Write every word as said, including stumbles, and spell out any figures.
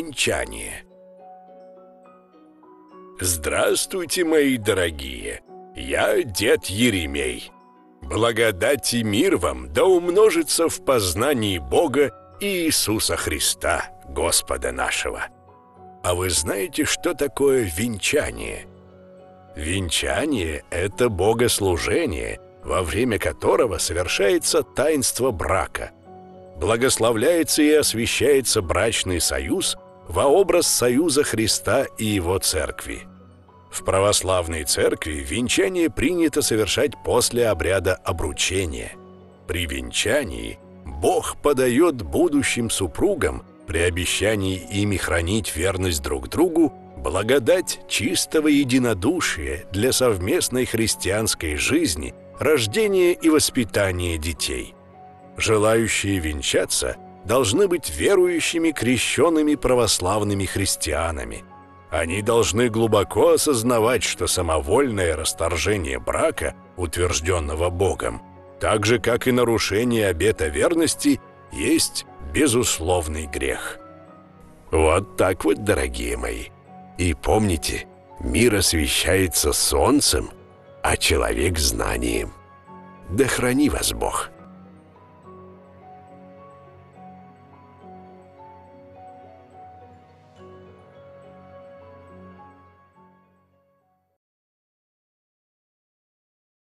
Венчание. Здравствуйте, мои дорогие! Я дед Еремей. Благодать и мир вам да умножится в познании Бога и Иисуса Христа, Господа нашего. А вы знаете, что такое венчание? Венчание – это богослужение, во время которого совершается таинство брака. Благословляется и освящается брачный союз во образ союза Христа и Его Церкви. В православной церкви венчание принято совершать после обряда обручения. При венчании Бог подает будущим супругам, при обещании ими хранить верность друг другу, благодать чистого единодушия для совместной христианской жизни, рождения и воспитания детей. Желающие венчаться должны быть верующими крещенными православными христианами. Они должны глубоко осознавать, что самовольное расторжение брака, утвержденного Богом, так же, как и нарушение обета верности, есть безусловный грех. Вот так вот, дорогие мои. И помните, мир освещается солнцем, а человек знанием. Да храни вас Бог!